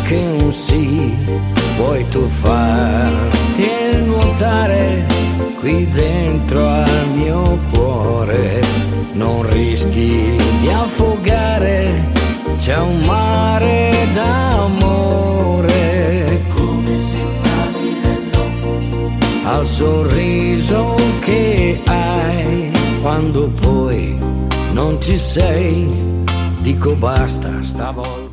anche un sì, puoi tu farti nuotare qui dentro al mio cuore, non rischi di affogare, c'è un mare d'amore. Come si fa a dire no al sorriso che hai quando poi non ci sei? Dico basta stavolta.